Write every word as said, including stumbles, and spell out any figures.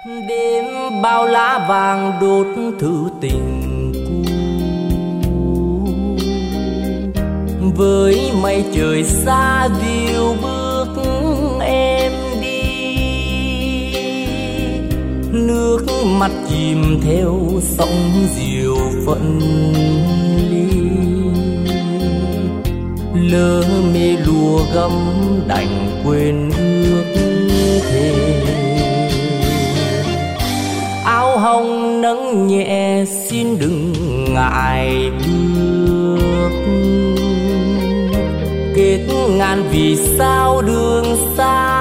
Đêm bao lá vàng đốt thư tình cũ, với mây trời xa dịu bước em đi. Nước mắt chìm theo sóng diều phận ly, lỡ mê lùa gấm đành quên ước thề. Áo hồng nâng nhẹ xin đừng ngại bước, kết ngàn vì sao đường xa